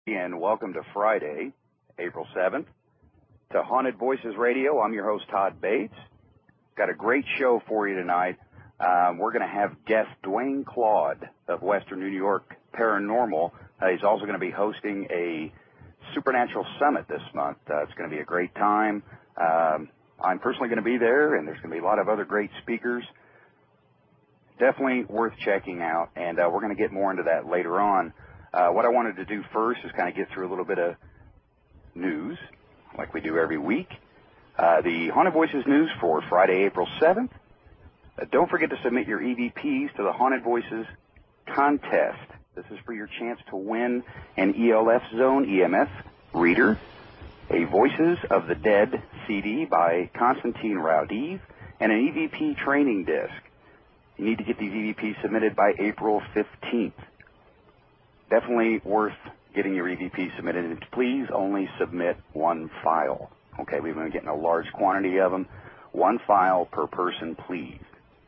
And welcome to Friday, April 7th, to Haunted Voices Radio. I'm your host, Todd Bates. Got a great show for you tonight. We're going to have guest Dwayne Claude of Western New York Paranormal. He's also going to be hosting a Supernatural Summit this month. It's going to be a great time. I'm personally going to be there, and there's going to be a lot of other great speakers. Definitely worth checking out, and we're going to get more into that later on. What I wanted to do first is kind of get through a little bit of news, like we do every week. The Haunted Voices news for Friday, April 7th. Don't forget to submit your EVPs to the Haunted Voices contest. This is for your chance to win an ELF Zone EMF reader, a Voices of the Dead CD by Konstantin Raudiv, and an EVP training disc. You need to get these EVPs submitted by April 15th. Definitely worth getting your EVP submitted. And please only submit one file. Okay, we've been getting a large quantity of them. One file per person, please.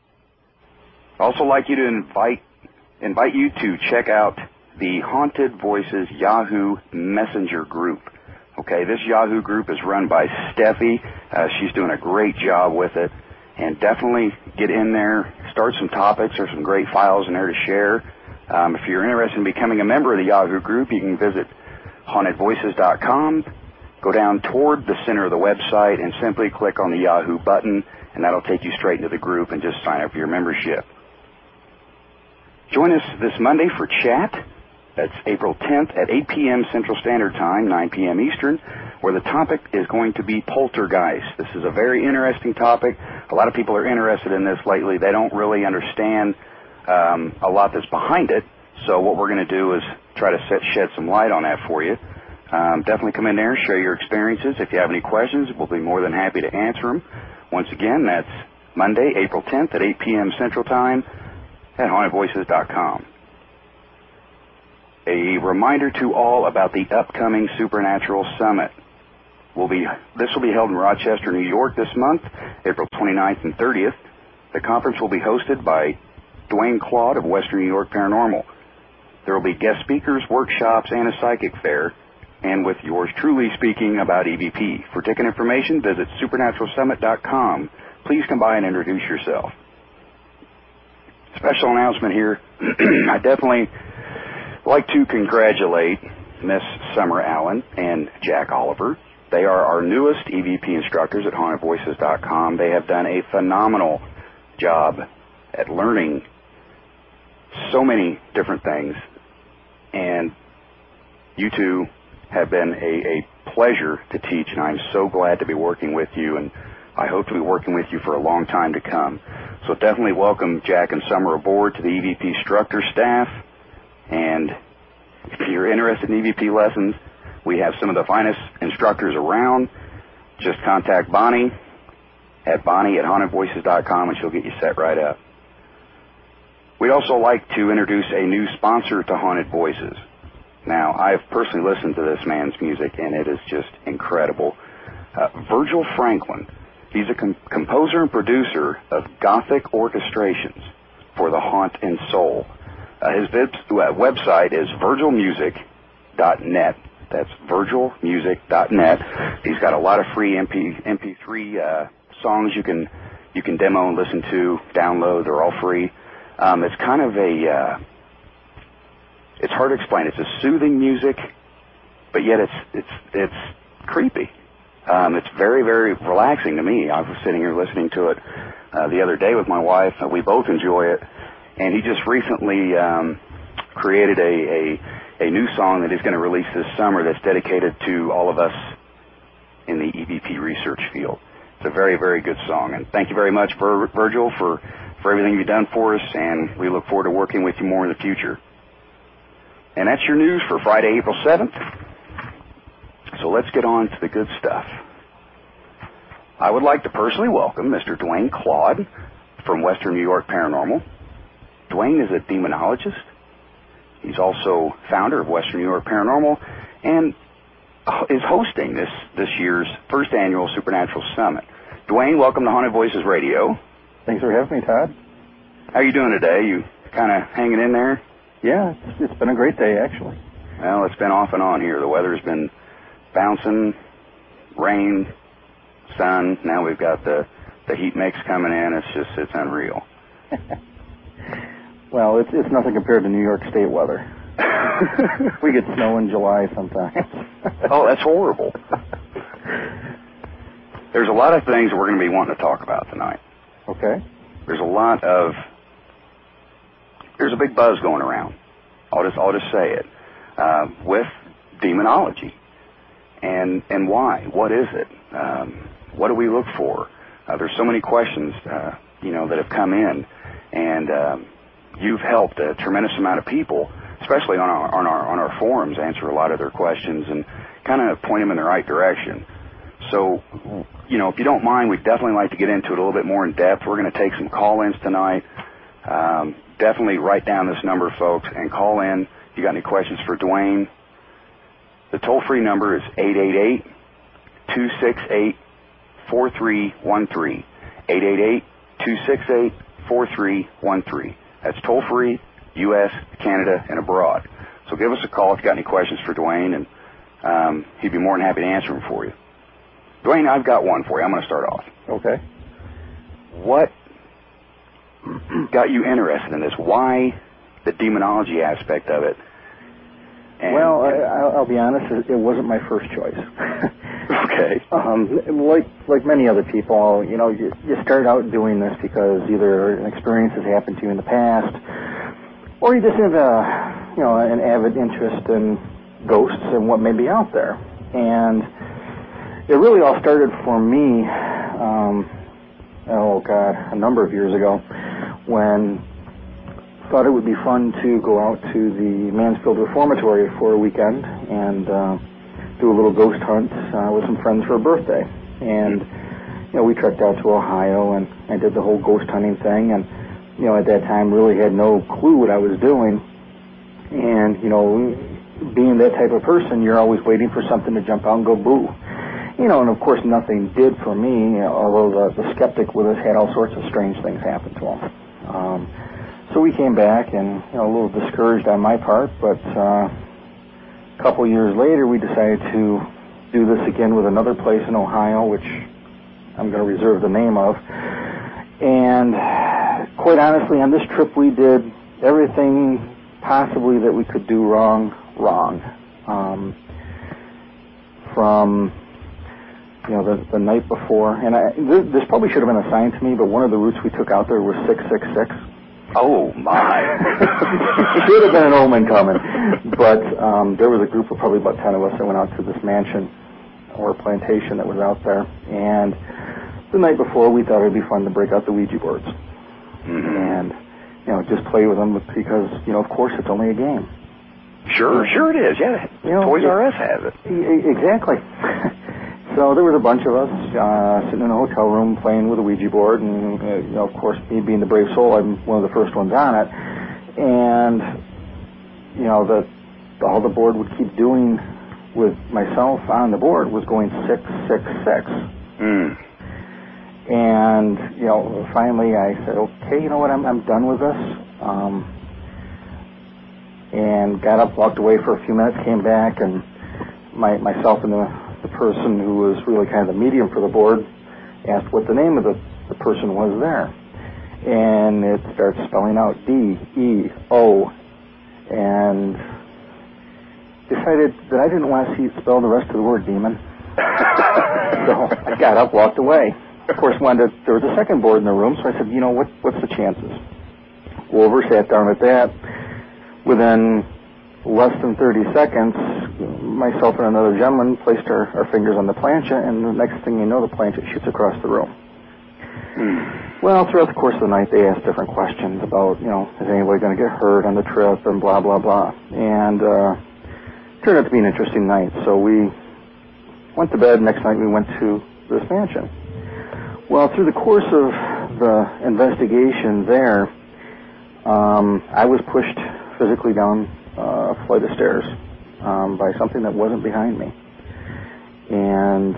I'd also like you to invite you to check out the Haunted Voices Yahoo Messenger group. Okay, this Yahoo group is run by Steffi. She's doing a great job with it. And definitely get in there, start some topics. There's some great files in there to share. If you're interested in becoming a member of the Yahoo group, you can visit hauntedvoices.com, go down toward the center of the website, and simply click on the Yahoo button, and that'll take you straight into the group and just sign up for your membership. Join us this Monday for chat. That's April 10th at 8 p.m. Central Standard Time, 9 p.m. Eastern, where the topic is going to be poltergeist. This is a very interesting topic. A lot of people are interested in this lately. They don't really understand a lot that's behind it. So what we're going to do is try to shed some light on that for you. Definitely come in there, share your experiences. If you have any questions, we'll be more than happy to answer them. Once again, that's Monday, April 10th at 8 p.m. Central Time at hauntedvoices.com. A reminder to all about the upcoming Supernatural Summit. This will be held in Rochester, New York this month, April 29th and 30th. The conference will be hosted by Dwayne Claude of Western New York Paranormal. There will be guest speakers, workshops, and a psychic fair, and with yours truly speaking about EVP. For ticket information, visit supernaturalsummit.com. Please come by and introduce yourself. Special announcement here. I definitely like to congratulate Miss Summer Allen and Jack Oliver. They are our newest EVP instructors at hauntedvoices.com. They have done a phenomenal job at learning so many different things, and you two have been a pleasure to teach, and I'm so glad to be working with you, and I hope to be working with you for a long time to come. So definitely welcome Jack and Summer aboard to the EVP instructor staff, and if you're interested in EVP lessons, we have some of the finest instructors around. Just contact Bonnie at hauntedvoices.com, and she'll get you set right up. We'd also like to introduce a new sponsor to Haunted Voices. Now, I've personally listened to this man's music, and it is just incredible. Virgil Franklin. He's a composer and producer of Gothic orchestrations for the Haunt and Soul. His website is virgilmusic.net. That's virgilmusic.net. He's got a lot of free MP3 songs you can demo and listen to, download. They're all free. It's kind of it's hard to explain. It's a soothing music, but yet it's creepy. It's very, very relaxing to me. I was sitting here listening to it the other day with my wife. We both enjoy it. And he just recently created a new song that he's going to release this summer that's dedicated to all of us in the EVP research field. It's a very, very good song. And thank you very much, Virgil, for everything you've done for us, and we look forward to working with you more in the future. And that's your news for Friday, April 7th. So let's get on to the good stuff. I would like to personally welcome Mr. Dwayne Claude from Western New York Paranormal. Dwayne is a demonologist. He's also founder of Western New York Paranormal and is hosting this year's first annual Supernatural Summit. Dwayne, welcome to Haunted Voices Radio. Thanks for having me, Todd. How are you doing today? You kind of hanging in there? Yeah, it's been a great day, actually. Well, it's been off and on here. The weather's been bouncing, rain, sun. Now we've got the heat mix coming in. It's unreal. Well, it's nothing compared to New York State weather. We get snow in July sometimes. Oh, that's horrible. There's a lot of things that we're going to be wanting to talk about tonight. Okay. There's a big buzz going around. I'll just say it, with demonology, and why? What is it? What do we look for? There's so many questions, that have come in, and you've helped a tremendous amount of people, especially on our forums, answer a lot of their questions and kind of point them in the right direction. So, if you don't mind, we'd definitely like to get into it a little bit more in depth. We're going to take some call-ins tonight. Definitely write down this number, folks, and call in if you got any questions for Dwayne. The toll-free number is 888-268-4313. 888-268-4313. That's toll-free, U.S., Canada, and abroad. So give us a call if you got any questions for Dwayne, and he'd be more than happy to answer them for you. Dwayne, I've got one for you. I'm going to start off. Okay. What got you interested in this? Why the demonology aspect of it? And, well, I'll be honest, it wasn't my first choice. Okay. Like many other people, you start out doing this because either an experience has happened to you in the past, or you just have an avid interest in ghosts and what may be out there. And it really all started for me, a number of years ago, when I thought it would be fun to go out to the Mansfield Reformatory for a weekend and do a little ghost hunt with some friends for a birthday. And, we trekked out to Ohio and I did the whole ghost hunting thing, and, at that time really had no clue what I was doing. And, being that type of person, you're always waiting for something to jump out and go boo. And of course nothing did for me, although the skeptic with us had all sorts of strange things happen to him. So we came back and, a little discouraged on my part, but a couple years later we decided to do this again with another place in Ohio, which I'm going to reserve the name of. And quite honestly, on this trip we did everything possibly that we could do wrong. From the night before, and this probably should have been assigned to me, but one of the routes we took out there was 666. Oh, my. Should have been an omen coming. But there was a group of probably about 10 of us that went out to this mansion or plantation that was out there. And the night before, we thought it would be fun to break out the Ouija boards. Mm-hmm. And, just play with them because, of course, it's only a game. Sure it is, yeah. Toys R Us has it. Exactly. So there was a bunch of us sitting in a hotel room playing with a Ouija board, and of course, me being the brave soul, I'm one of the first ones on it. And all the board would keep doing with myself on the board was going 666. And finally I said, okay, you know what, I'm done with this. And got up, walked away for a few minutes, came back, and myself and the person who was really kind of the medium for the board asked what the name of the person was there. And it starts spelling out D-E-O, and decided that I didn't want to see it spell the rest of the word demon. So I got up, walked away. Of course, there was a second board in the room, so I said, what's the chances? Go over, sat down at that. Within less than 30 seconds, myself and another gentleman placed our fingers on the plancha, and the next thing you know, the plancha shoots across the room. Well, throughout the course of the night, they asked different questions about, is anybody going to get hurt on the trip, and blah, blah, blah. And it turned out to be an interesting night. So we went to bed. Next night, we went to this mansion. Well, through the course of the investigation there, I was pushed physically down a flight of stairs by something that wasn't behind me. And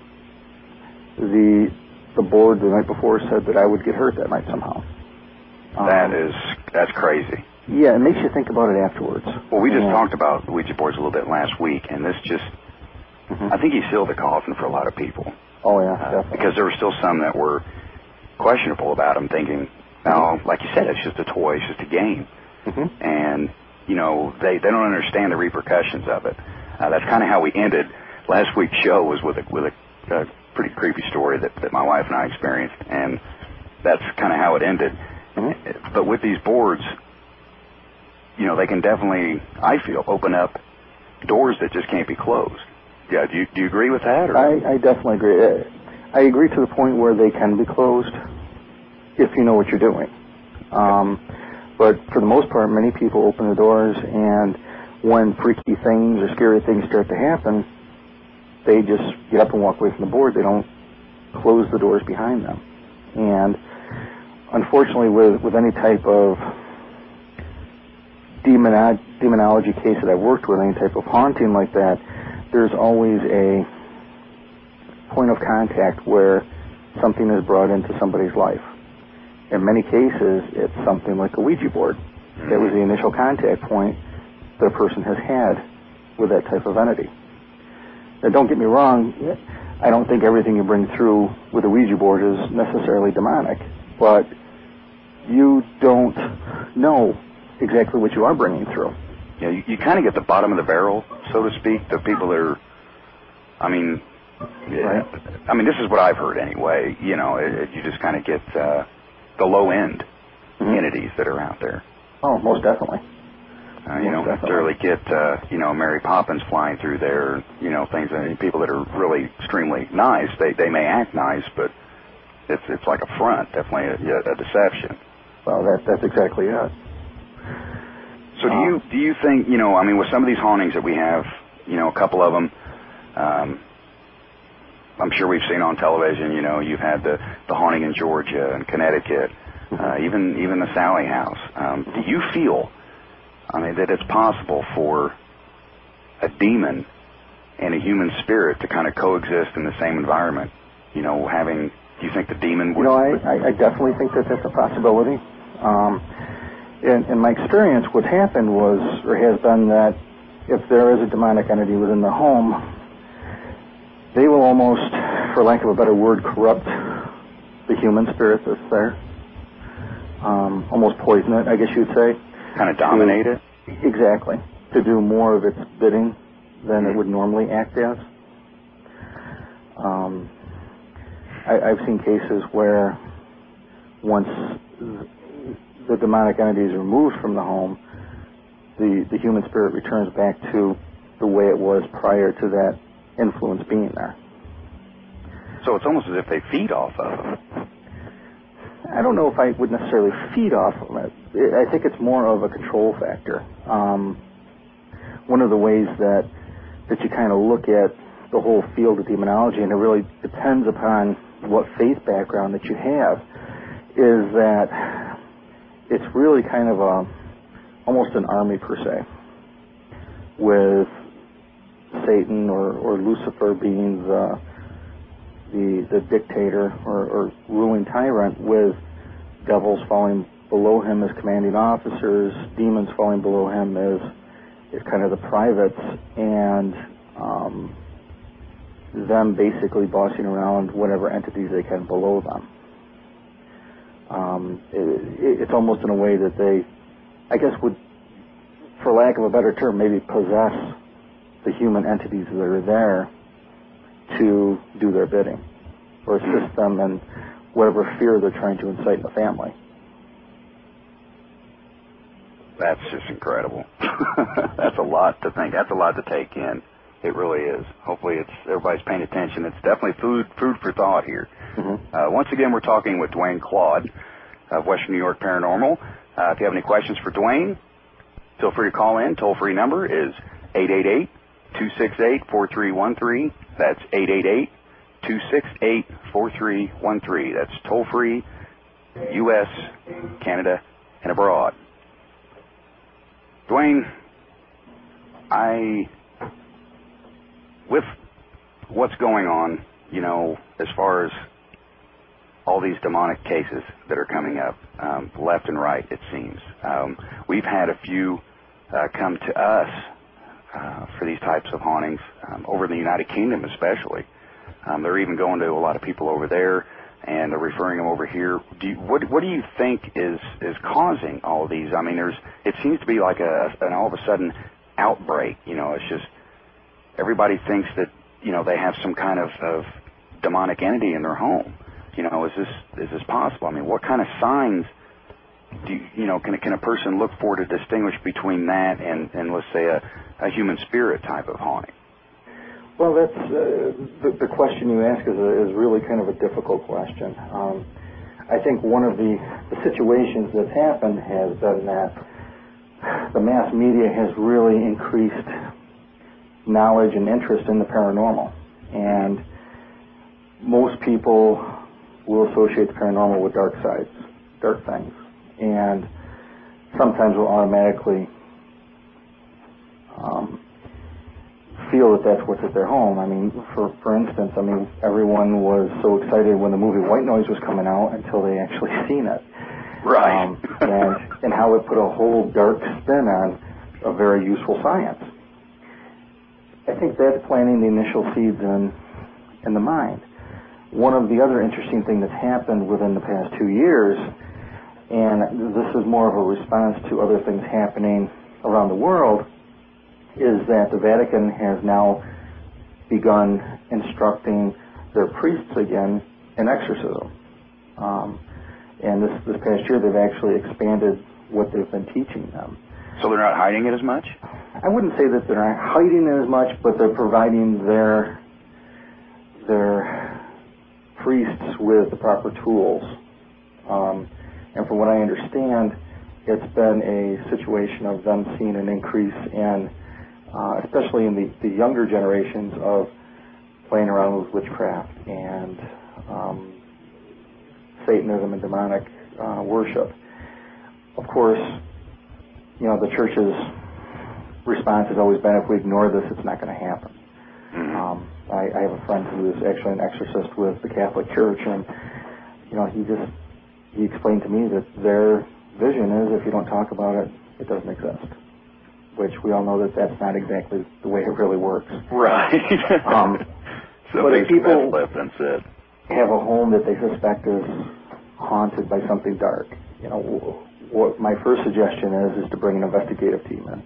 the board the night before said that I would get hurt that night somehow. That's crazy. Yeah, it makes you think about it afterwards. Well, we just talked about Ouija boards a little bit last week, and this just, I think he sealed the coffin for a lot of people. Oh, yeah, definitely. Because there were still some that were questionable about them, thinking, no, like you said, it's just a toy, it's just a game. And, you know, they don't understand the repercussions of it. That's kind of how we ended. Last week's show was with a pretty creepy story that my wife and I experienced, and that's kind of how it ended. But with these boards, you know, they can definitely, I feel, open up doors that just can't be closed. Yeah, do you agree with that? Or? I definitely agree. I agree to the point where they can be closed if you know what you're doing. But for the most part, many people open the doors, and when freaky things or scary things start to happen, they just get up and walk away from the board. They don't close the doors behind them. And unfortunately, with any type of demonology case that I've worked with, any type of haunting like that, there's always a point of contact where something is brought into somebody's life. In many cases, it's something like a Ouija board. That was the initial contact point that a person has had with that type of entity. Now, don't get me wrong, I don't think everything you bring through with a Ouija board is necessarily demonic, but you don't know exactly what you are bringing through. Yeah, you kind of get the bottom of the barrel, so to speak. The people that are, I mean, this is what I've heard anyway. You know, you just kind of get the low-end entities that are out there. Oh, most definitely. You don't necessarily get, Mary Poppins flying through there, things. People that are really extremely nice, they may act nice, but it's like a front, definitely a deception. Well, that's exactly it. So do you think, with some of these hauntings that we have, a couple of them, I'm sure we've seen on television, you've had the haunting in Georgia and Connecticut, even the Sally House. Do you feel, that it's possible for a demon and a human spirit to kind of coexist in the same environment? Do you think the demon would... I definitely think that that's a possibility. In my experience, what happened was, or has been, that if there is a demonic entity within the home, they will almost, for lack of a better word, corrupt the human spirit that's there. Almost poison it, I guess you'd say. Kind of dominate it? Exactly. To do more of its bidding than it would normally act as. I've seen cases where once the demonic entity is removed from the home, the human spirit returns back to the way it was prior to that influence being there. So it's almost as if they feed off of it. I don't know if I would necessarily feed off of it. I think it's more of a control factor. One of the ways that you kind of look at the whole field of demonology, and it really depends upon what faith background that you have, is that it's really kind of almost an army per se, with Satan or Lucifer being the dictator or ruling tyrant, with devils falling below him as commanding officers, demons falling below him as kind of the privates, and them basically bossing around whatever entities they can below them. It's almost in a way that they, I guess, would, for lack of a better term, maybe possess the human entities that are there to do their bidding, or assist them in whatever fear they're trying to incite in the family. That's just incredible. That's a lot to think. That's a lot to take in. It really is. Hopefully everybody's paying attention. It's definitely food for thought here. Once again, we're talking with Dwayne Claude of Western New York Paranormal. If you have any questions for Dwayne, feel free to call in. Toll-free number is 888-268-4313. That's 888-268-4313. That's toll-free, U.S., Canada, and abroad. Dwayne, with what's going on, as far as all these demonic cases that are coming up left and right, it seems. We've had a few come to us for these types of hauntings over in the United Kingdom especially. They're even going to a lot of people over there, and they're referring them over here. What do you think is causing all of these? I mean, it seems to be like an all of a sudden outbreak. You know, it's just everybody thinks that, you know, they have some kind of demonic entity in their home. You know, is this possible? I mean, what kind of signs can a person look for to distinguish between that and let's say a human spirit type of haunting? Well, that's the question you ask is really kind of a difficult question. I think one of the situations that's happened has been that the mass media has really increased knowledge and interest in the paranormal, and most people will associate the paranormal with dark sides, dark things, and sometimes will automatically feel that that's what's at their home. I mean, for instance, I mean, everyone was so excited when the movie White Noise was coming out until they actually seen it. Right. And how it put a whole dark spin on a very useful science. I think that's planting the initial seeds in the mind. One of the other interesting things that's happened within the past 2 years, and this is more of a response to other things happening around the world, is that the Vatican has now begun instructing their priests again in exorcism. And this past year they've actually expanded what they've been teaching them. So they're not hiding it as much? I wouldn't say that they're not hiding it as much, but they're providing their priests with the proper tools. And from what I understand, it's been a situation of them seeing an increase in, especially in the younger generations, of playing around with witchcraft and Satanism and demonic worship. Of course, you know, the church's response has always been, if we ignore this, it's not going to happen. Mm-hmm. I have a friend who is actually an exorcist with the Catholic Church, and you know, he explained to me that their vision is, if you don't talk about it, it doesn't exist. Which we all know that that's not exactly the way it really works. Right. But if people left unsaid. have a home that they suspect is haunted by something dark, you know, what my first suggestion is to bring an investigative team in.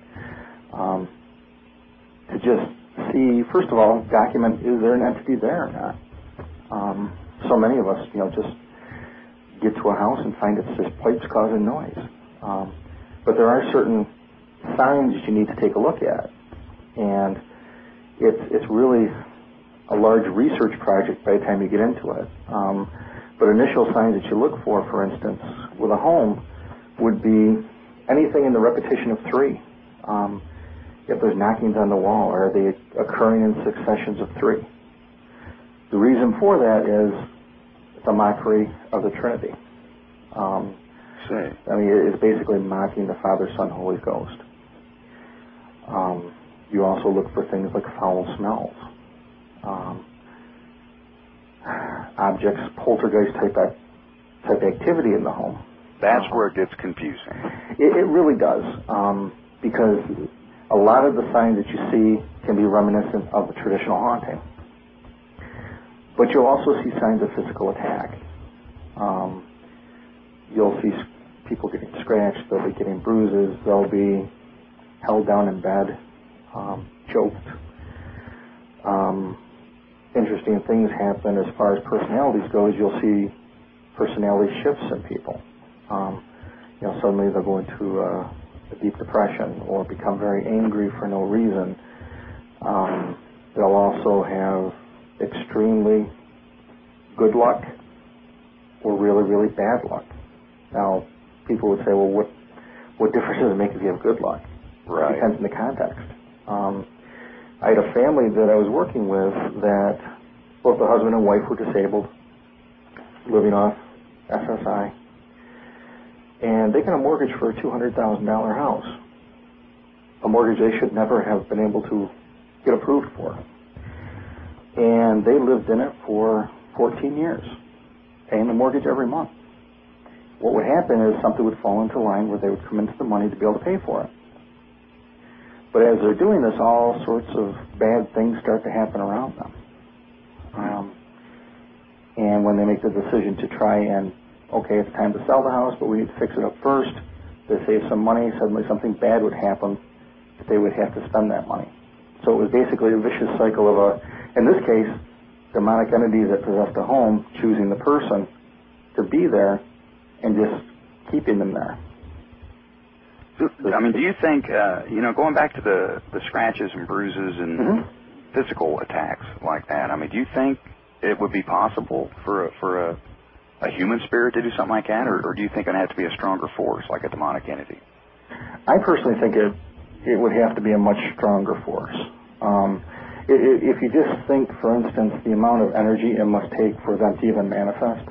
To just see, first of all, document, is there an entity there or not? So many of us, you know, just get to a house and find it's just pipes causing noise. But there are certain signs that you need to take a look at. And it's really a large research project by the time you get into it. But initial signs that you look for instance, with a home would be anything in the repetition of 3. If there's knockings on the wall, are they occurring in successions of 3? The reason for that is it's a mockery of the Trinity. I mean, it's basically mocking the Father, Son, Holy Ghost. You also look for things like foul smells, objects, poltergeist type activity in the home. That's where it gets confusing. It really does, because a lot of the signs that you see can be reminiscent of the traditional haunting. But you'll also see signs of physical attack. You'll see people getting scratched, they'll be getting bruises, they'll be held down in bed, choked. Interesting things happen as far as personalities goes. You'll see personality shifts in people. You know, suddenly they'll go into a deep depression or become very angry for no reason. They'll also have extremely good luck or really, really bad luck. Now, people would say, well, what difference does it make if you have good luck? Right. It depends on the context. I had a family that I was working with that both the husband and wife were disabled, living off SSI, and they got a mortgage for a $200,000 house, a mortgage they should never have been able to get approved for. And they lived in it for 14 years. paying the mortgage every month. What would happen is something would fall into line where they would come into the money to be able to pay for it. But as they're doing this, all sorts of bad things start to happen around them. And when they make the decision to try and, okay, it's time to sell the house, but we need to fix it up first, they save some money, suddenly something bad would happen, that they would have to spend that money. So it was basically a vicious cycle of in this case, demonic entities that possessed a home choosing the person to be there and just keeping them there. I mean, do you think, going back to the scratches and bruises and physical attacks like that, I mean, do you think it would be possible for a human spirit to do something like that, or do you think it would have to be a stronger force, like a demonic entity? I personally think it would have to be a much stronger force. If you just think, for instance, the amount of energy it must take for them to even manifest.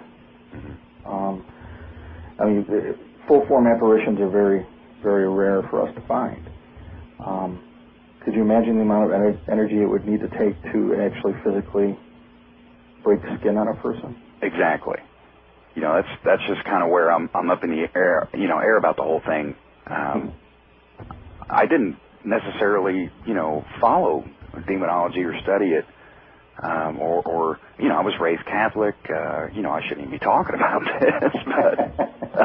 I mean, full-form apparitions are very, very rare for us to find. Could you imagine the amount of energy it would need to take to actually physically break skin on a person? Exactly. That's just kind of where I'm up in the air about the whole thing. I didn't necessarily, follow demonology or study it, or I was raised Catholic. I shouldn't even be talking about this, but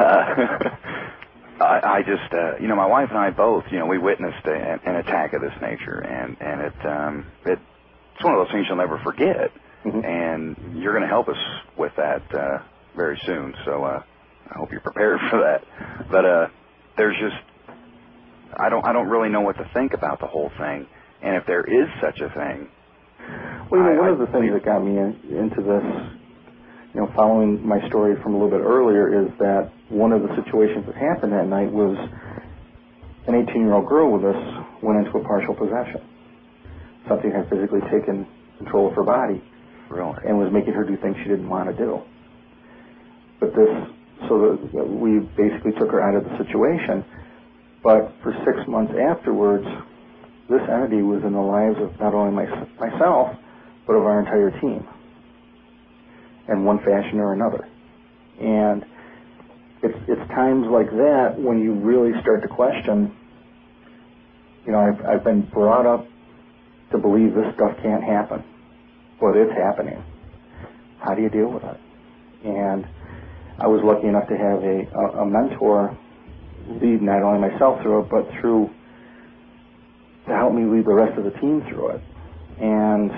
I just, my wife and I both, we witnessed an attack of this nature, and it's one of those things you'll never forget. And you're going to help us with that very soon, so I hope you're prepared for that. But there's just, I don't really know what to think about the whole thing, and if there is such a thing. Well, one of the things that got me into this, following my story from a little bit earlier, is that one of the situations that happened that night was an 18-year-old girl with us went into a partial possession. Something had physically taken control of her body. Really? And was making her do things she didn't want to do. But we basically took her out of the situation. But for 6 months afterwards, this entity was in the lives of not only myself, but of our entire team, in one fashion or another. And it's times like that when you really start to question, I've been brought up to believe this stuff can't happen. But it's happening. How do you deal with it? And I was lucky enough to have a mentor lead not only myself through it, but to help me lead the rest of the team through it. And,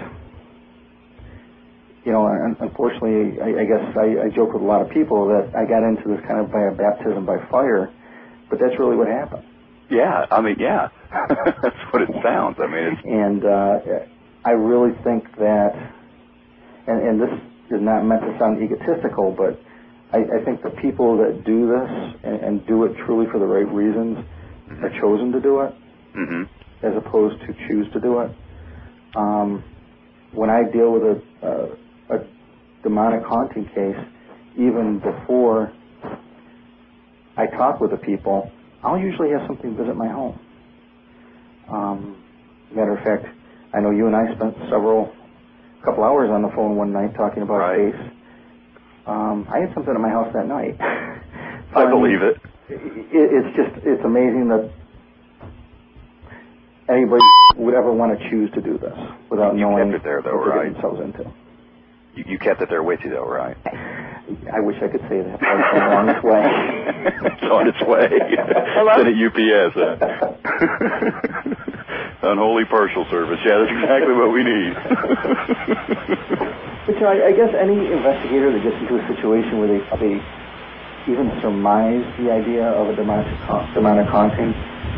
unfortunately, I guess I joke with a lot of people that I got into this kind of by a baptism by fire, but that's really what happened. Yeah, yeah. That's what it sounds. I mean, And I really think that, and this is not meant to sound egotistical, but I think the people that do this and do it truly for the right reasons are chosen to do it, as opposed to choose to do it. When I deal with a demonic haunting case, even before I talk with the people, I'll usually have something visit my home. Matter of fact, I know you and I spent a couple hours on the phone one night talking about a case. I had something at my house that night. So, I believe it. It's amazing that anybody would ever want to choose to do this without knowing kept it there, though, what they're right? getting themselves into. You kept it there with you, though, right? I wish I could say that, but it's on its way. It's on its way. Hello? It's in a UPS. Unholy partial service. Yeah, that's exactly what we need. But I guess any investigator that gets into a situation where they even surmise the idea of a demonic haunting,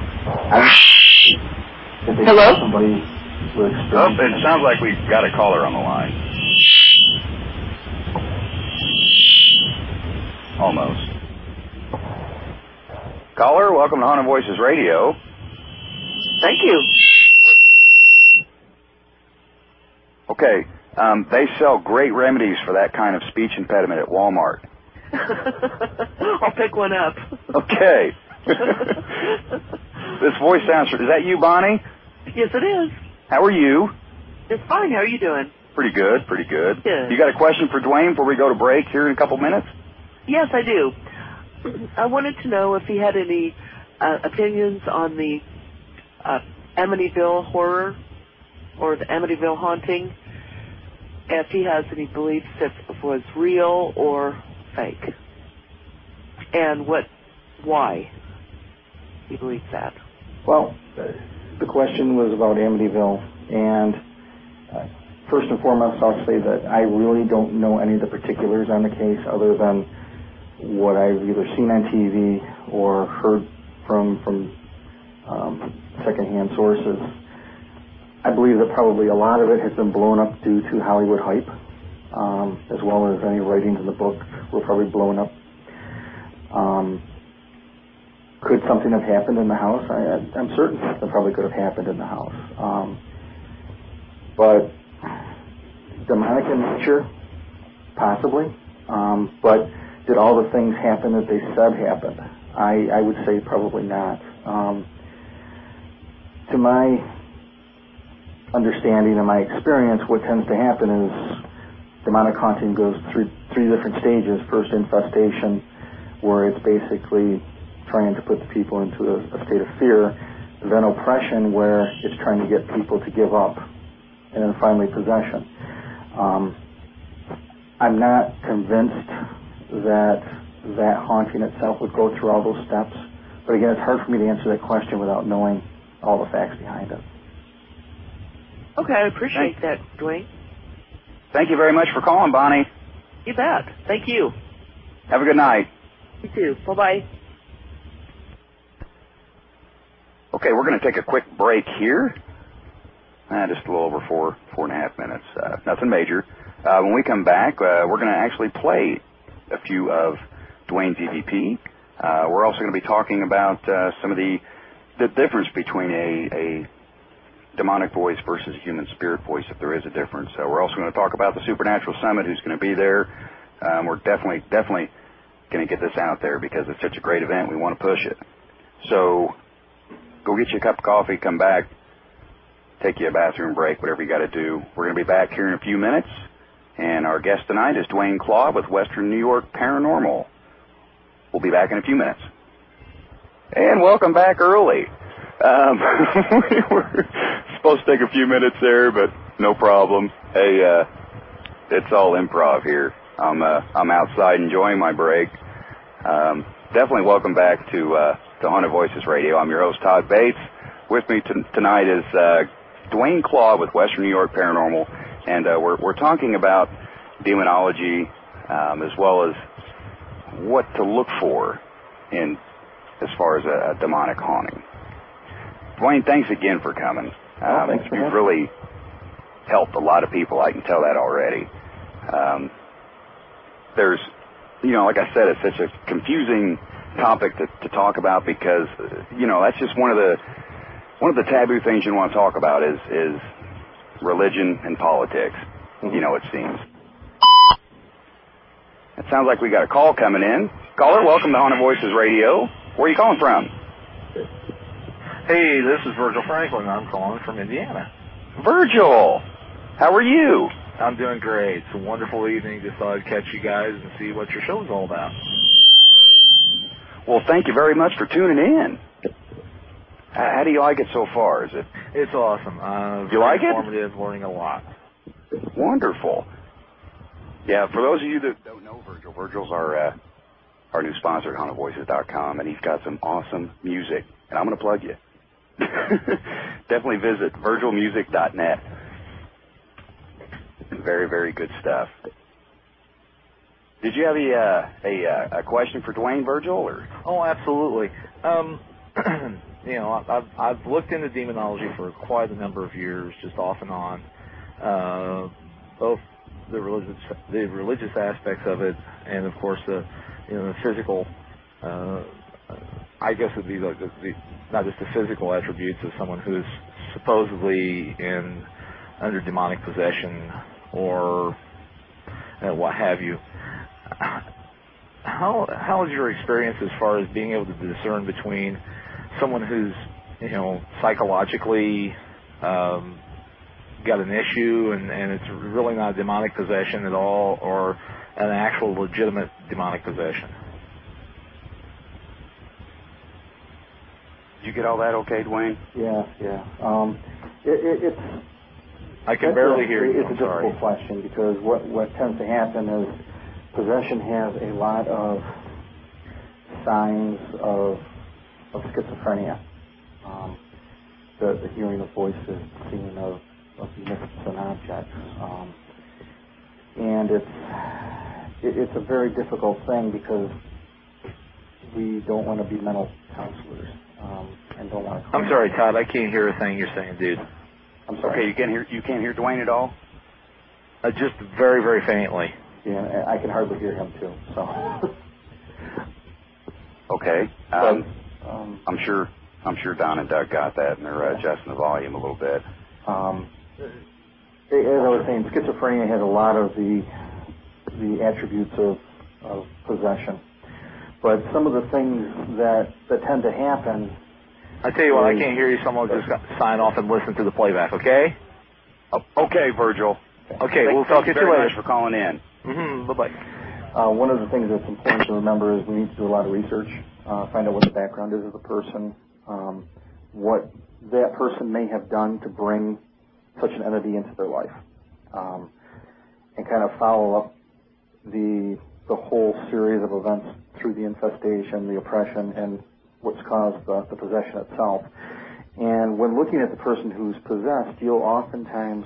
Hello? Somebody with experience. It sounds like we've got a caller on the line. Almost. Caller, welcome to Haunted Voices Radio. Thank you. Okay, they sell great remedies for that kind of speech impediment at Walmart. I'll pick one up. Okay. This voice sounds... Is that you, Bonnie? Yes, it is. How are you? It's fine. How are you doing? Pretty good, pretty good. Good. You got a question for Dwayne before we go to break here in a couple minutes? Yes, I do. I wanted to know if he had any opinions on the Amityville horror or the Amityville haunting, if he has any beliefs if it was real or fake, and why he believes that. Well, the question was about Amityville, and first and foremost, I'll say that I really don't know any of the particulars on the case other than what I've either seen on TV or heard from secondhand sources. I believe that probably a lot of it has been blown up due to Hollywood hype, as well as any writings in the book were probably blown up. Could something have happened in the house? I'm certain something probably could have happened in the house. But demonic in nature, possibly. But did all the things happen that they said happened? I would say probably not. To my understanding and my experience, what tends to happen is demonic haunting goes through three different stages. First, infestation, where it's basically trying to put the people into a state of fear. Then oppression, where it's trying to get people to give up. And then finally, possession. I'm not convinced that haunting itself would go through all those steps. But again, it's hard for me to answer that question without knowing all the facts behind it. Okay, I appreciate that, Dwayne. Thank you very much for calling, Bonnie. You bet. Thank you. Have a good night. You too. Bye-bye. Okay, we're going to take a quick break here. Just a little over 4.5 minutes. Nothing major. When we come back, we're going to actually play a few of Dwayne's EVP. We're also going to be talking about some of the difference between a demonic voice versus a human spirit voice, if there is a difference. We're also going to talk about the Supernatural Summit, who's going to be there. We're definitely going to get this out there because it's such a great event. We want to push it. So go get you a cup of coffee, come back, take you a bathroom break, whatever you got to do. We're going to be back here in a few minutes, and our guest tonight is Dwayne Claw with Western New York Paranormal. We'll be back in a few minutes. And welcome back early. We were supposed to take a few minutes there, but no problem. Hey, it's all improv here. I'm outside enjoying my break. Definitely welcome back to Haunted Voices Radio. I'm your host, Todd Bates. With me tonight is Dwayne Claw with Western New York Paranormal, and we're talking about demonology as well as what to look for in as far as a demonic haunting. Dwayne, thanks again for coming. Thanks for You've really helped a lot of people. I can tell that already. There's, like I said, it's such a confusing topic to talk about because, that's just one of the taboo things you want to talk about is religion and politics. It seems. It sounds like we got a call coming in. Caller, welcome to Haunted Voices Radio. Where are you calling from? Hey, this is Virgil Franklin. I'm calling from Indiana. Virgil, how are you? I'm doing great. It's a wonderful evening. Just thought I'd catch you guys and see what your show's all about. Well, thank you very much for tuning in. How do you like it so far? It's awesome. You like it? Informative, learning a lot. Wonderful. Yeah, for those of you that don't know Virgil's our new sponsor at HauntedVoices.com, and he's got some awesome music. And I'm going to plug you. Definitely visit VirgilMusic.net. Very, very good stuff. Did you have a question for Dwayne, Virgil? Or? Oh, absolutely. I've looked into demonology for quite a number of years, just off and on, both the religious aspects of it, and of course the physical. I guess it'd be like not just the physical attributes of someone who's supposedly under demonic possession or what have you. How is your experience as far as being able to discern between someone who's psychologically got an issue and it's really not a demonic possession at all, or an actual legitimate demonic possession. Did you get all that okay, Dwayne? Yeah. It's I can barely hear you. It's a difficult question, because what tends to happen is possession has a lot of signs of schizophrenia. The hearing of voices, seeing of magnificent objects, and it's a very difficult thing, because we don't want to be mental counselors, and don't want to. I'm sorry, Todd. I can't hear a thing you're saying, dude. I'm sorry. Okay, you can't hear Dwayne at all? Just very, very faintly. Yeah, I can hardly hear him too. So. Okay. I'm sure Don and Doug got that, and they're adjusting the volume a little bit. As I was saying, schizophrenia has a lot of the attributes of possession, but some of the things that tend to happen. I tell you what, I can't hear you. Someone just sign off and listen to the playback, okay? Okay, Virgil. Okay, we'll talk to you later. Thank you very much for calling in. Mm-hmm. Bye-bye. One of the things that's important to remember is we need to do a lot of research, find out what the background is of the person, what that person may have done to bring such an entity into their life, and kind of follow up the whole series of events through the infestation, the oppression, and what's caused the possession itself. And when looking at the person who's possessed, you'll oftentimes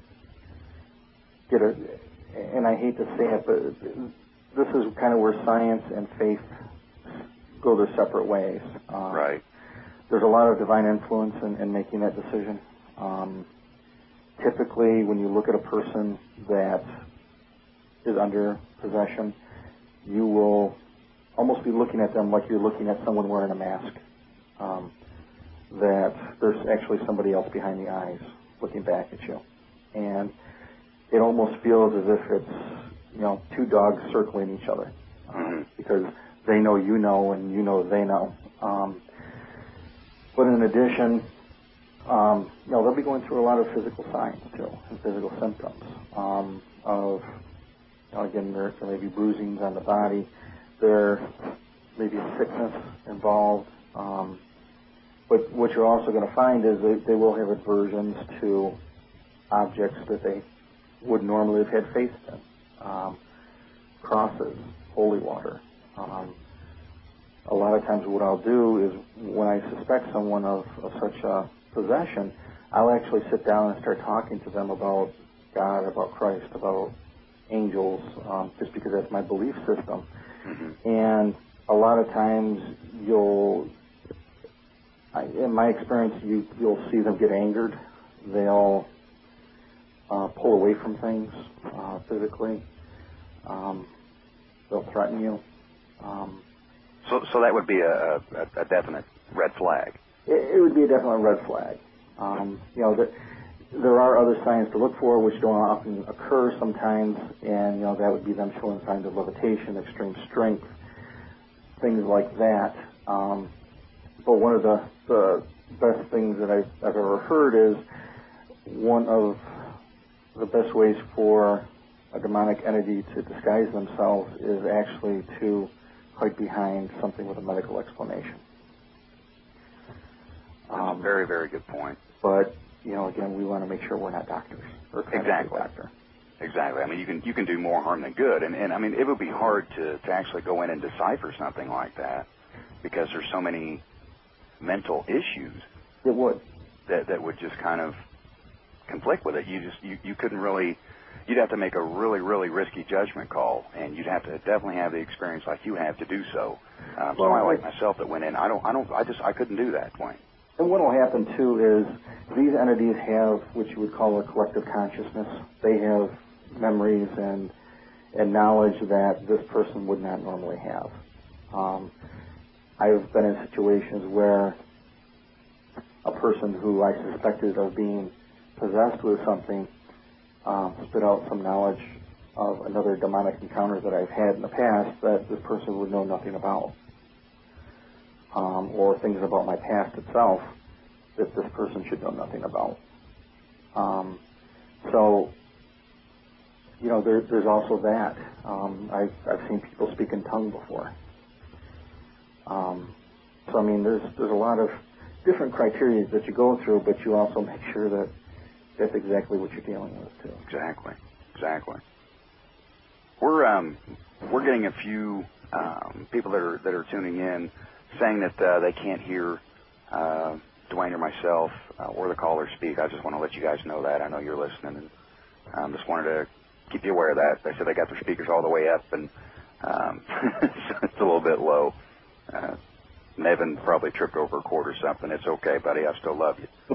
get and I hate to say it, but this is kind of where science and faith go their separate ways. Right. There's a lot of divine influence in making that decision. Typically, when you look at a person that is under possession, you will almost be looking at them like you're looking at someone wearing a mask. That there's actually somebody else behind the eyes looking back at you. And it almost feels as if it's, two dogs circling each other. Because they know you know, and you know they know. But in addition, they'll be going through a lot of physical signs too, and physical symptoms of, again, there may be bruisings on the body, there may be sickness involved, but what you're also going to find is they will have aversions to objects that they would normally have had faith in, crosses, holy water. A lot of times what I'll do is when I suspect someone of such a possession, I'll actually sit down and start talking to them about God, about Christ, about angels, just because that's my belief system. Mm-hmm. And a lot of times in my experience, you'll see them get angered. They'll pull away from things physically. They'll threaten you. So that would be a definite red flag. It would be a definite red flag. There are other signs to look for, which don't often occur sometimes, and that would be them showing signs of levitation, extreme strength, things like that. But one of the best things that I've ever heard is one of the best ways for a demonic entity to disguise themselves is actually to hide behind something with a medical explanation. That's a very, very good point. But again, we want to make sure we're not doctors. Exactly. Exactly. I mean, you can do more harm than good, and I mean, it would be hard to actually go in and decipher something like that because there's so many mental issues. It would. That would just kind of conflict with it. You couldn't really. You'd have to make a really, really risky judgment call, and you'd have to definitely have the experience like you have to do so. Somebody like myself that went in, I couldn't do that, Dwayne. And what will happen too is these entities have what you would call a collective consciousness. They have memories and knowledge that this person would not normally have. I've been in situations where a person who I suspected of being possessed with something spit out some knowledge of another demonic encounter that I've had in the past that this person would know nothing about. Or things about my past itself that this person should know nothing about. So, there's also that. I've seen people speak in tongue before. So, I mean, there's a lot of different criteria that you go through, but you also make sure that that's exactly what you're dealing with, too. Exactly. We're getting a few people that are tuning in saying that they can't hear Dwayne or myself or the caller speak. I just want to let you guys know that. I know you're listening, and just wanted to keep you aware of that. They said they got their speakers all the way up, and it's a little bit low. Nevin probably tripped over a cord or something. It's okay, buddy. I still love you.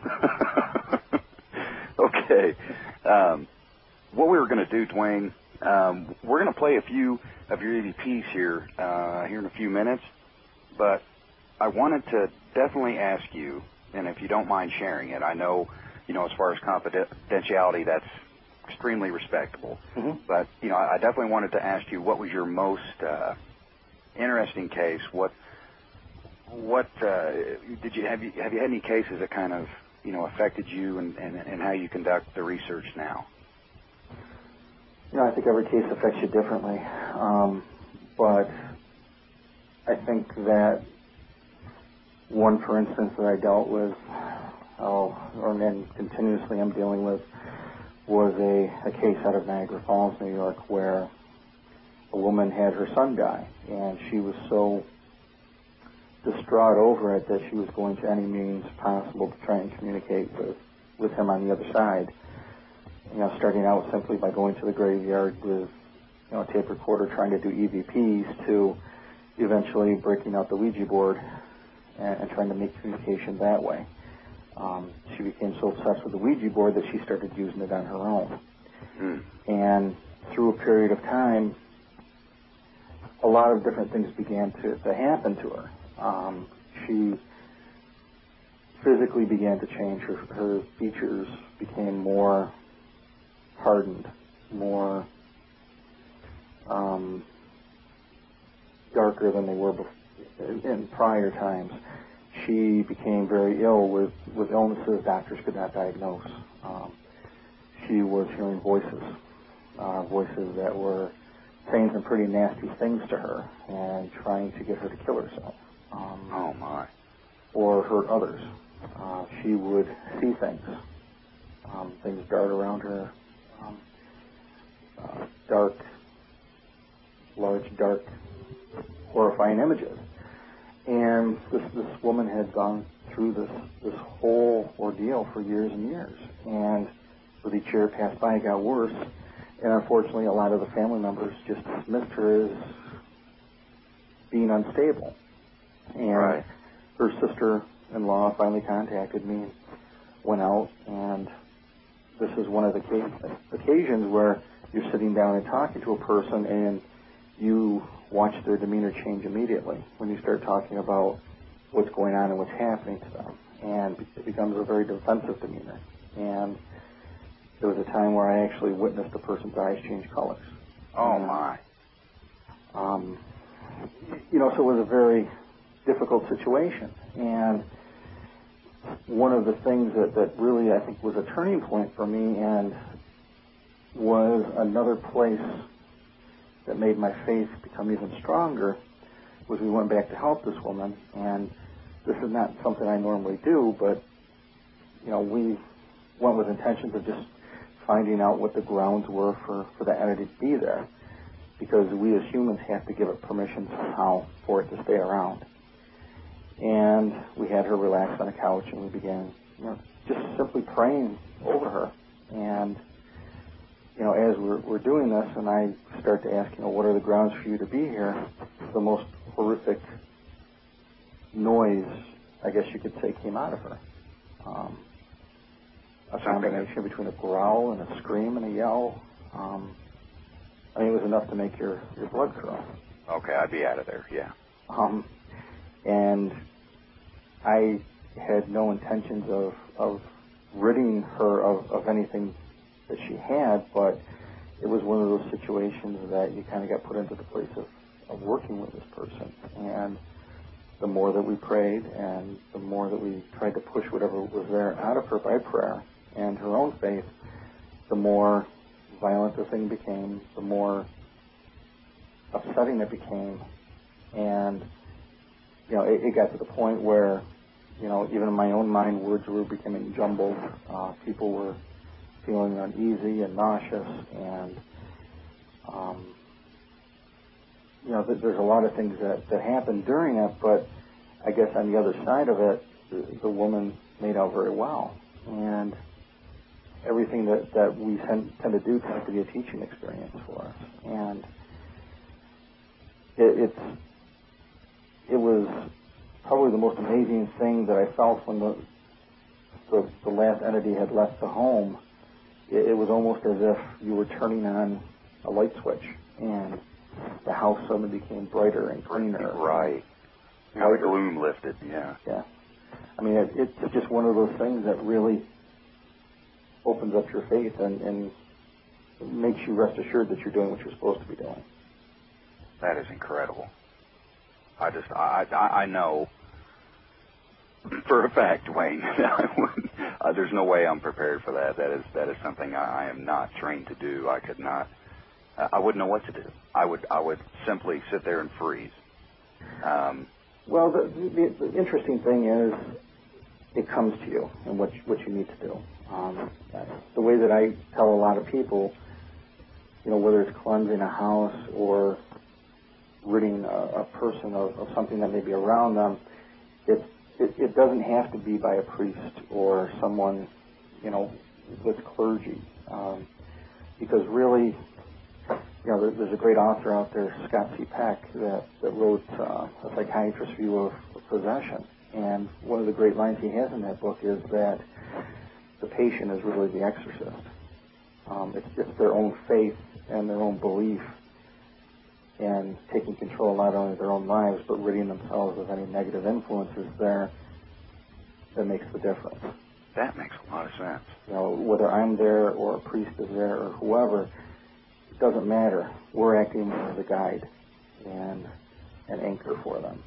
Okay. What we were going to do, Dwayne, we're going to play a few of your EVPs here in a few minutes, but I wanted to definitely ask you, and if you don't mind sharing it, I know, as far as confidentiality, that's extremely respectable. Mm-hmm. But, I definitely wanted to ask you, what was your most interesting case? What did you have you had any cases that kind of affected you and how you conduct the research now? I think every case affects you differently, but I think that one, for instance, that I dealt with, and continuously I'm dealing with, was a case out of Niagara Falls, New York, where a woman had her son die, and she was so distraught over it that she was going to any means possible to try and communicate with him on the other side. Starting out simply by going to the graveyard with a tape recorder trying to do EVPs, to eventually breaking out the Ouija board and trying to make communication that way. She became so obsessed with the Ouija board that she started using it on her own. Mm. And through a period of time, a lot of different things began to happen to her. She physically began to change. Her features became more hardened, more darker than they were in prior times. She became very ill with illnesses doctors could not diagnose. She was hearing voices that were saying some pretty nasty things to her and trying to get her to kill herself. Oh, my. Or hurt others. She would see things dart around her, large, dark, horrifying images. And this woman had gone through this whole ordeal for years and years. And with each year passed by, it got worse. And unfortunately, a lot of the family members just dismissed her as being unstable. And right. Her sister-in-law finally contacted me, went out, and this is one of the occasions where you're sitting down and talking to a person and you watch their demeanor change immediately when you start talking about what's going on and what's happening to them. And it becomes a very defensive demeanor. And there was a time where I actually witnessed a person's eyes change colors. Oh, my. So it was a very difficult situation. And one of the things that really, I think, was a turning point for me and was another place that made my faith become even stronger was we went back to help this woman. And this is not something I normally do, but, we went with intentions of just finding out what the grounds were for the entity to be there, because we as humans have to give it permission somehow for it to stay around. And we had her relax on a couch, and we began, just simply praying over her. And, as we're doing this, and I start to ask, what are the grounds for you to be here? The most horrific noise, I guess you could say, came out of her. A combination between a growl and a scream and a yell. It was enough to make your blood curdle. Okay, I'd be out of there, yeah. And I had no intentions of ridding her of anything that she had, but it was one of those situations that you kind of got put into the place of working with this person. And the more that we prayed and the more that we tried to push whatever was there out of her by prayer and her own faith, the more violent the thing became, the more upsetting it became. And, it got to the point where, even in my own mind, words were becoming jumbled. People were feeling uneasy and nauseous. And, there's a lot of things that happened during it, but I guess on the other side of it, the woman made out very well. And everything that we tend to do tends to be a teaching experience for us. And it was probably the most amazing thing that I felt when the last entity had left the home. It was almost as if you were turning on a light switch, and the house suddenly became brighter and greener. Right. The gloom lifted, yeah. Yeah. I mean, it's just one of those things that really opens up your faith and makes you rest assured that you're doing what you're supposed to be doing. That is incredible. I know for a fact, Dwayne, there's no way I'm prepared for that. That is something I am not trained to do. I could not. I wouldn't know what to do. I would simply sit there and freeze. Well, the interesting thing is it comes to you and what you need to do. The way that I tell a lot of people, whether it's cleansing a house or ridding a person of something that may be around them, it doesn't have to be by a priest or someone, with clergy. Because really, there's a great author out there, Scott C. Peck, that wrote a psychiatrist's view of possession. And one of the great lines he has in that book is that the patient is really the exorcist. It's their own faith and their own belief and taking control not only of their own lives, but ridding themselves of any negative influences there that makes the difference. That makes a lot of sense. Whether I'm there or a priest is there or whoever, it doesn't matter. We're acting as a guide and an anchor for them.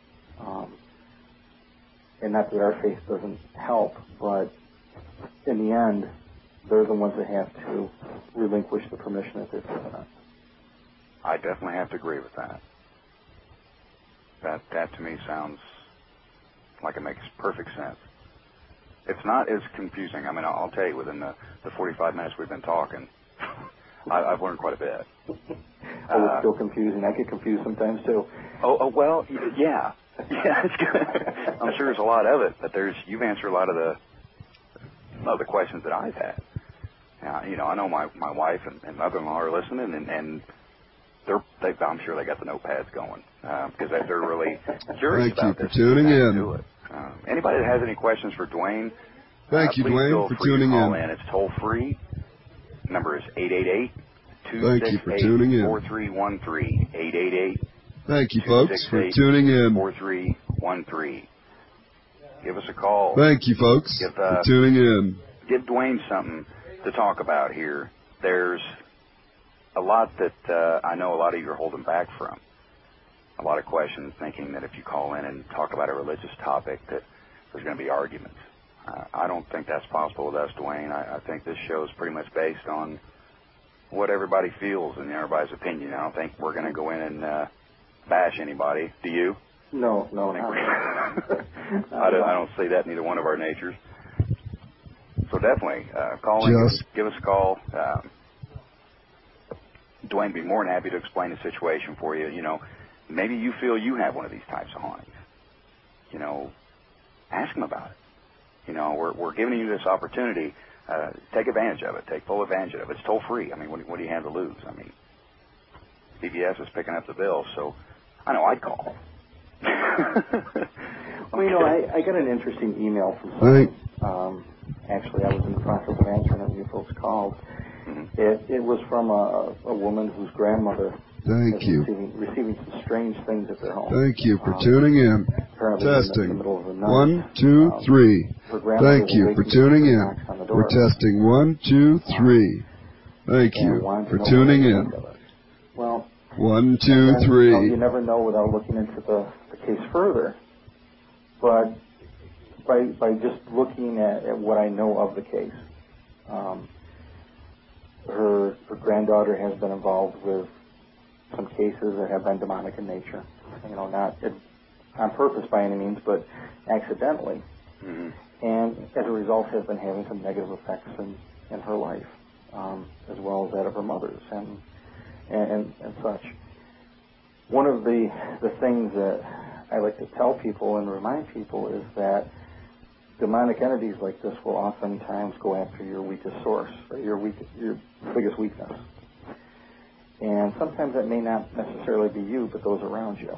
And not that our faith doesn't help, but in the end, they're the ones that have to relinquish the permission that they've given us. I definitely have to agree with that. That to me sounds like it makes perfect sense. It's not as confusing. I mean, I'll tell you, within the 45 minutes we've been talking, I've learned quite a bit. It's still confusing. I get confused sometimes too. Oh well, yeah. Yeah, it's good. I'm sure there's a lot of it, but you've answered a lot of the questions that I've had. I know my wife and mother-in-law are listening, and I'm sure they got the notepads going because they're really curious about this. Thank you for tuning in. Anybody that has any questions for Dwayne, thank you, Dwayne, for tuning in. It's toll free. Number is 888-268-4313. 888. Thank you, folks, for tuning in. 4313. Give us a call. Thank you, folks, for tuning in. Give Dwayne something to talk about here. There's a lot that I know a lot of you are holding back from. A lot of questions, thinking that if you call in and talk about a religious topic that there's going to be arguments. I don't think that's possible with us, Dwayne. I think this show is pretty much based on what everybody feels and everybody's opinion. I don't think we're going to go in and bash anybody. Do you? No. I don't see that in either one of our natures. So definitely, call in, give us a call. Dwayne would be more than happy to explain the situation for you. Maybe you feel you have one of these types of hauntings. Ask him about it. We're giving you this opportunity. Take advantage of it. Take full advantage of it. It's toll free. I mean, what do you have to lose? I mean, CBS is picking up the bill, so I know I'd call. Well, I got an interesting email from someone. Actually, I was in the process of answering it when you folks called. Mm-hmm. It was from a woman whose grandmother receiving some strange things at their home. Thank you for tuning in. Testing. 1, 2, 3. Thank you for tuning in. We're testing 1, 2, 3. Thank you for tuning in. Well, 1, 2, 3. You never know without looking into the case further. But by just looking at what I know of the case, granddaughter has been involved with some cases that have been demonic in nature. Not on purpose by any means, but accidentally. Mm-hmm. And as a result has been having some negative effects in her life, as well as that of her mother's and such. One of the things that I like to tell people and remind people is that demonic entities like this will oftentimes go after your weakest source, or your biggest weakness. And sometimes that may not necessarily be you, but those around you.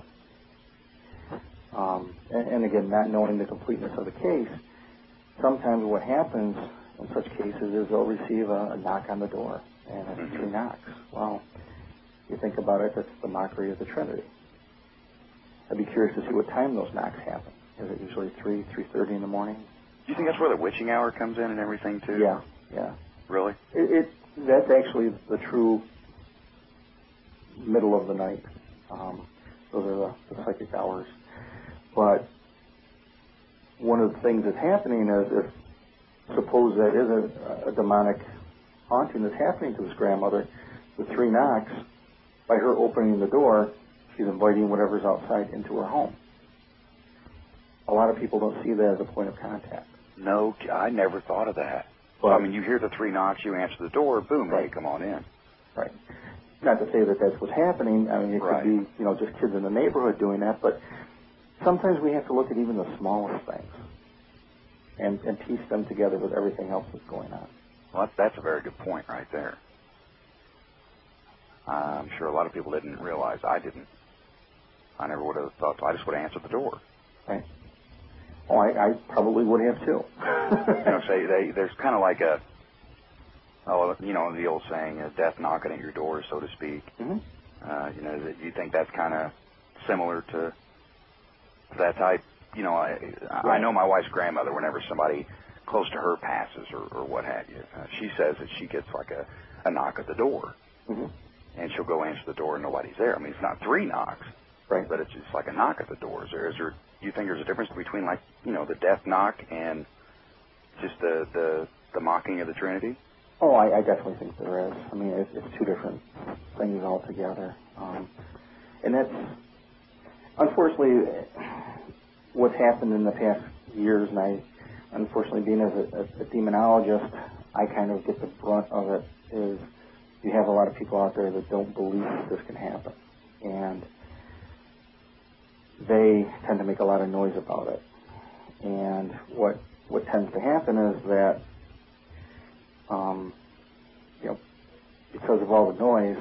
And again, not knowing the completeness of the case, sometimes what happens in such cases is they'll receive a knock on the door, and it's 3 knocks. Well, you think about it, that's the mockery of the Trinity. I'd be curious to see what time those knocks happen. Is it usually 3:30 in the morning? Do you think that's where the witching hour comes in and everything, too? Yeah. Really? That's actually the true middle of the night. Those are the psychic hours. But one of the things that's happening is, if suppose that is a demonic haunting that's happening to his grandmother, with 3 knocks, by her opening the door, she's inviting whatever's outside into her home. A lot of people don't see that as a point of contact. No, I never thought of that. Well, you hear the 3 knocks, you answer the door, boom, right. Hey, come on in. Right. Not to say that that's what's happening. It right. could be, just kids in the neighborhood doing that, but sometimes we have to look at even the smallest things and piece them together with everything else that's going on. Well, that's a very good point right there. I'm sure a lot of people didn't realize. I didn't. I never would have thought. I just would have answered the door. Right. Oh, I probably would have too. There's kind of like the old saying, death knocking at your door, so to speak. Mm-hmm. Do you think that's kind of similar to that type? I know my wife's grandmother, whenever somebody close to her passes or what have you, she says that she gets like a knock at the door. Mm-hmm. And she'll go answer the door and nobody's there. It's not 3 knocks, right? But it's just like a knock at the door. Is there? Do you think there's a difference between the death knock and just the mocking of the Trinity? Oh, I definitely think there is. It's 2 different things altogether. And that's unfortunately what's happened in the past years. And I, unfortunately, being as a demonologist, I kind of get the brunt of it. Is you have a lot of people out there that don't believe that this can happen, and they tend to make a lot of noise about it. And what tends to happen is that, because of all the noise,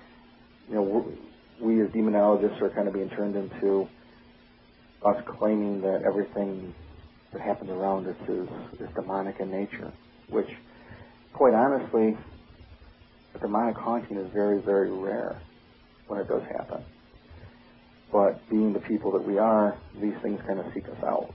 we as demonologists are kind of being turned into us claiming that everything that happens around us is demonic in nature, which, quite honestly, a demonic haunting is very, very rare when it does happen. But being the people that we are, these things kind of seek us out.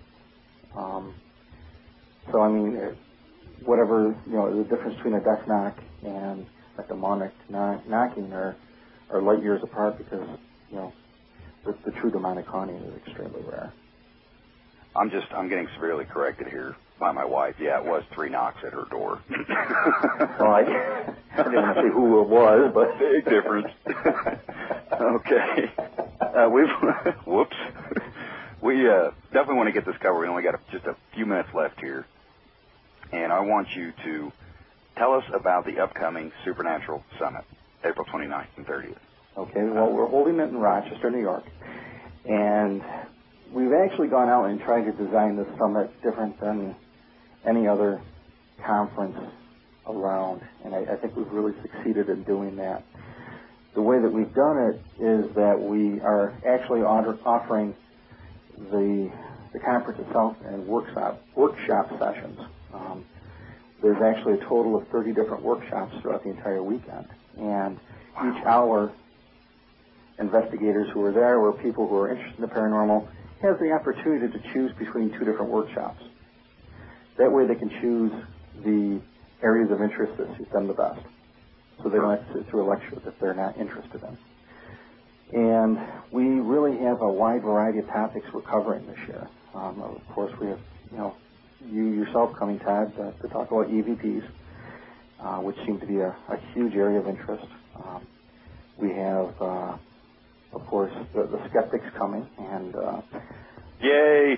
Whatever, the difference between a death knock and a demonic knocking are light years apart, because, the true demonic haunting is extremely rare. I'm getting severely corrected here by my wife. Yeah, it was 3 knocks at her door. Well, I didn't want to say who it was, but big difference. Okay. Whoops. We definitely want to get this covered. We only got just a few minutes left here. And I want you to tell us about the upcoming Supernatural Summit, April 29th and 30th. Okay. Well, we're holding it in Rochester, New York. And we've actually gone out and tried to design this summit different than any other conference around. And I think we've really succeeded in doing that. The way that we've done it is that we are actually offering the conference itself and workshop sessions. There's actually a total of 30 different workshops throughout the entire weekend. And each hour, investigators who are there, or people who are interested in the paranormal, have the opportunity to choose between 2 different workshops. That way they can choose the areas of interest that suit them the best. So they don't have to sit through a lecture that they're not interested in. And we really have a wide variety of topics we're covering this year. Of course, we have, you yourself coming, Todd, to talk about EVPs. which seemed to be a huge area of interest. We have, of course, the skeptics coming, and yay!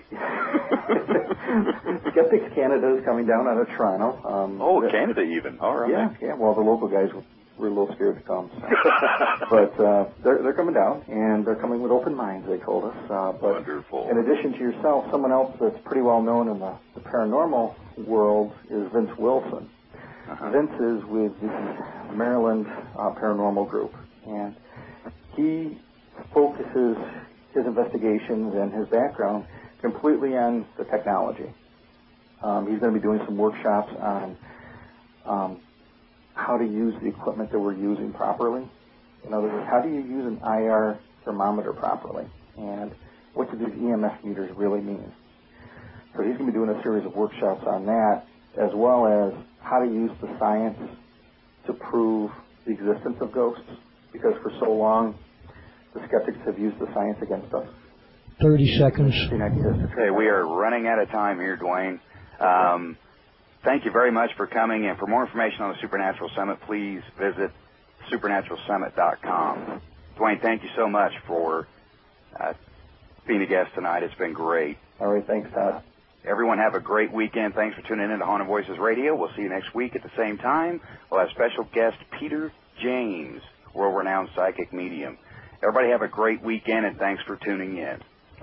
Skeptics Canada is coming down out of Toronto. Canada even. All right. Yeah. Well, the local guys were a little scared to come, so. But they're coming down, and they're coming with open minds. They told us. But wonderful. In addition to yourself, someone else that's pretty well known in the paranormal world is Vince Wilson. Vince is with the Maryland Paranormal Group, and he focuses his investigations and his background completely on the technology. He's going to be doing some workshops on how to use the equipment that we're using properly. In other words, how do you use an IR thermometer properly, and what do these EMF meters really mean? So he's going to be doing a series of workshops on that, as well as how to use the science to prove the existence of ghosts, because for so long the skeptics have used the science against us. 30 seconds. Okay, we are running out of time here, Dwayne. Thank you very much for coming, and for more information on the Supernatural Summit, please visit supernaturalsummit.com. Dwayne, thank you so much for being a guest tonight. It's been great. All right, thanks, Todd. Everyone have a great weekend. Thanks for tuning in to Haunted Voices Radio. We'll see you next week at the same time. We'll have special guest Peter James, world-renowned psychic medium. Everybody have a great weekend, and thanks for tuning in.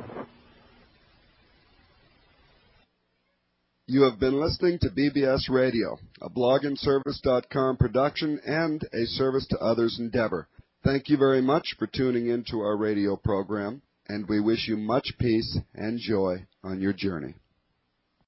You have been listening to BBS Radio, a blogandservice.com production and a service to others' endeavor. Thank you very much for tuning in to our radio program, and we wish you much peace and joy on your journey.